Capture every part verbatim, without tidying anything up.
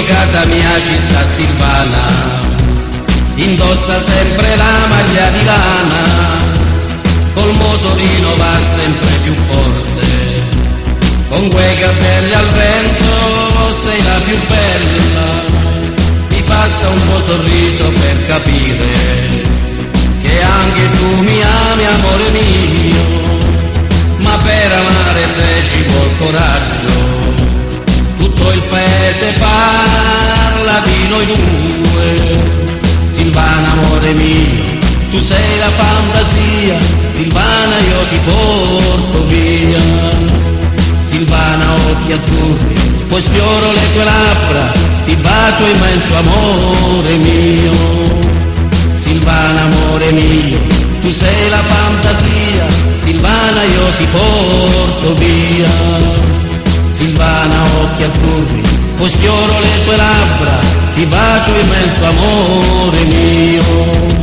Vicino casa mia ci sta Silvana, indossa sempre la maglia di lana, col motorino va sempre più forte, con quei capelli al vento sei la più bella, ti basta un tuo sorriso per capire che anche tu mi ami, amore mio, ma per amare te ci vuol coraggio, tutto il paese parla di noi due. Silvana amore mio, tu sei la fantasia, Silvana io ti porto via. Silvana occhi azzurri, poi sfioro le tue labbra, ti bacio immenso amore mio. Silvana amore mio, tu sei la fantasia, Silvana io ti porto via. Silvana occhi azzurri, poi sfioro le tue labbra, ti bacio immenso amore mio.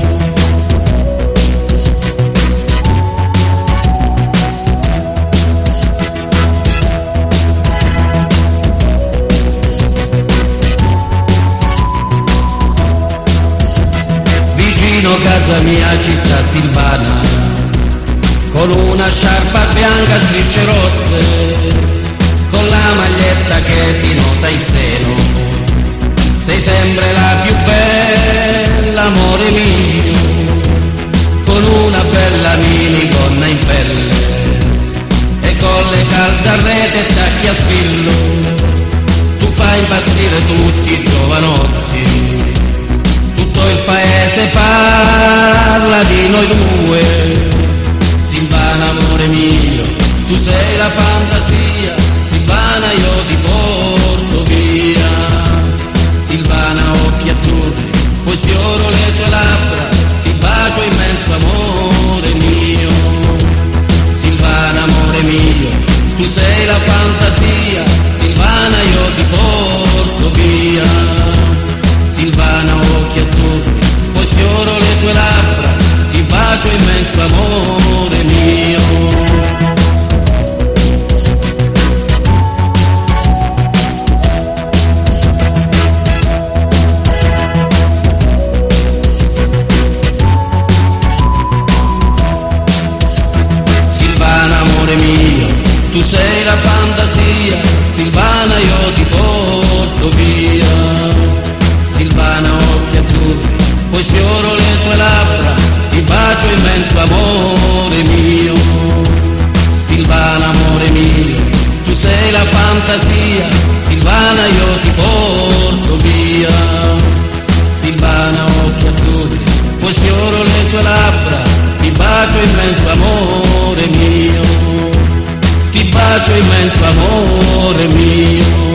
Vicino casa mia ci sta Silvana, con una sciarpa bianca a strisce rosse, con la maglietta che si nota il seno, sei sempre la più bella, amore mio, con una bella minigonna in pelle e con le calze a rete e tacchi a spillo, tu fai impazzire tutti i giovanotti, tutto il paese parla di noi due. Silvana amore mio, tu sei la fantasia, Silvana io ti porto via. Silvana occhi azzurri, poi sfioro le tue labbra, ti bacio immenso amore mio. Silvana amore mio, tu sei la fantasia, Silvana io ti porto via. Silvana occhi azzurri, poi sfioro le tue labbra, ti bacio immenso amore mio. Tu sei la fantasia, Silvana io ti porto via. Silvana occhi azzurri, poi sfioro le tue labbra, ti bacio immenso amore mio. Silvana amore mio, tu sei la fantasia, Silvana io ti porto via. Silvana occhi azzurri, poi sfioro le tue labbra, ti bacio immenso amore mio. Ti bacio immenso amore mio.